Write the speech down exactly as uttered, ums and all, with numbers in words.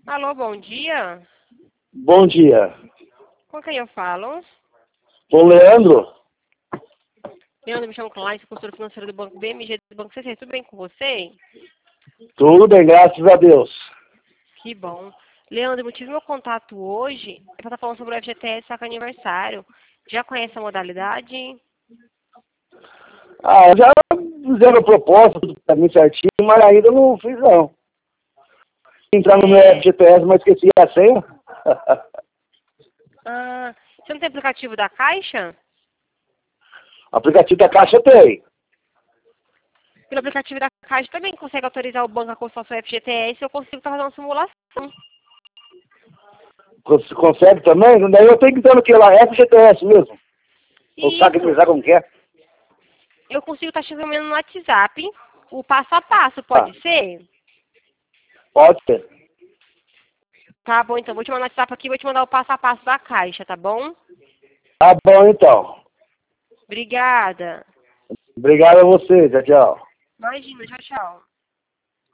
Alô, bom dia. Bom dia. Com quem eu falo? Com o Leandro? Leandro, me chamo Clarice, consultora financeira do Banco B M G do Banco C C. Tudo bem com você? Tudo bem, graças a Deus. Que bom. Leandro, o motivo do meu contato hoje é para estar falando sobre o F G T S Saca Aniversário. Já conhece a modalidade? Ah, já fizeram a proposta, tudo pra mim certinho, mas ainda não fiz não. Entrar no meu É... F G T S, mas esqueci a senha. Ah, você não tem aplicativo da Caixa? Aplicativo da Caixa tem. Pelo aplicativo da Caixa também consegue autorizar o banco a consultar o seu F G T S. Eu consigo estar fazendo uma simulação. Cons- Consegue também? Daí eu tenho que entrar no que lá? F G T S mesmo. Ou sabe Isso. aniversário como que é? Eu consigo estar chegando no WhatsApp o passo a passo, Ah, pode ser? pode ser. Tá bom, então vou te mandar o WhatsApp aqui, vou te mandar o passo a passo da Caixa, tá bom? Tá bom então. Obrigada. Obrigado a você, tchau, tchau. Imagina, tchau, tchau.